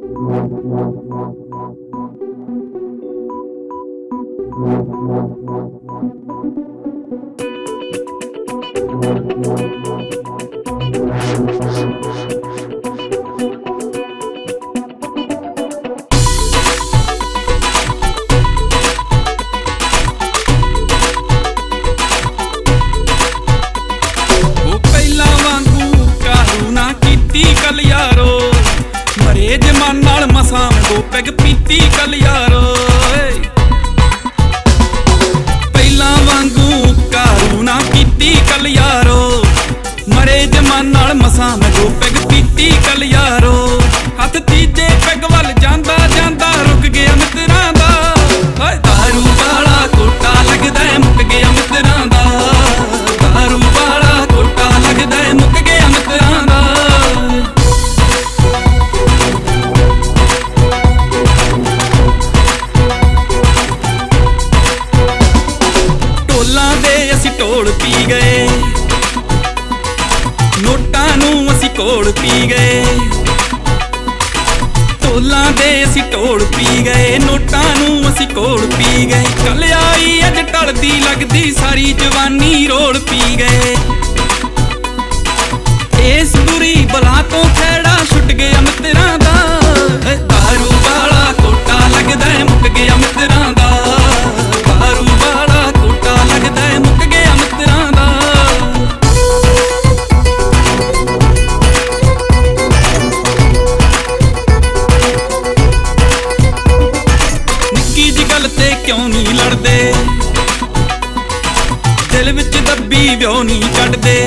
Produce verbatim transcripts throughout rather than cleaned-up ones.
कल यारो मरे जमान नाल मसां दो पैग पीती कल यारो पहला वांगू कारू ना पीती कल यारो मरे जमान नाल मसां दो पैग पीती कल यारो हथ तीजे पैग वल जांदा जांदा रुक गया मित्रां दा दारू वाला कोटा लगदा है मुक गया मित्रां दा दारू वाला कोटा लगदा है मुक गया मित्रां दा ढोल पी गए नोटां नूं असीं कोल पी गए ढोलां दे असीं ढोल पी गए नोटां नूं असीं कोल पी गए कल आई अज टलदी लगदी सारी जवानी रोल पी गए इस बुरी बला तो खैड़ा छुट गया मित्रां दा दारू वाला कोटा लगदा है मुक गया मित्रां दा दारू वाला कोटा लगदा है मुक गया मित्रां दा निक्की जी गल ते क्यों नहीं लड़दे दिल विच दब्बी व्यो नहीं कड्डदे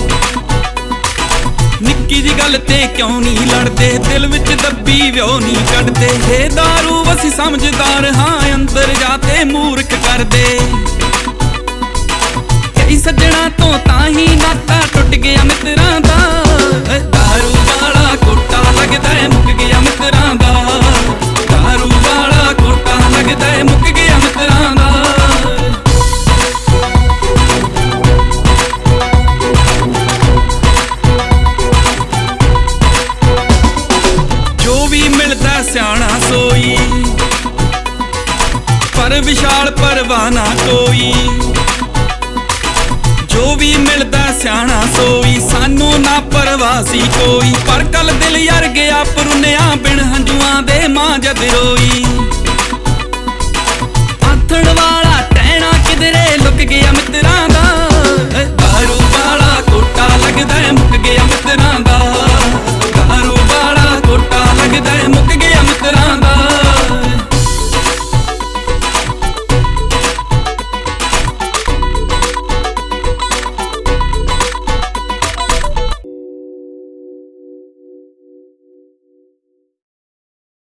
निक्की जी गल ते क्यों नहीं लड़दे दिल विच दब्बी व्यो नहीं कड्डदे हे दारू असीं समझदार हां अंदर जाते मूर्ख करदे कई सज्जणा तो ताही नाता टुट गया मित्रां दा दारू वाला कोटा लगदा है मुक गया मित्रां दा दारू वाला कोटा लगदा है मुक गया मित्रां दा जो भी मिलदा सियाणा सोई पर विशाल परवाह ना कोई जो भी मिलदा सियाणा सोई सानू ना परवासी कोई पर कल दिल यार गया परुनिया बिन हंजुआं दे मां जद रोई आथण वाला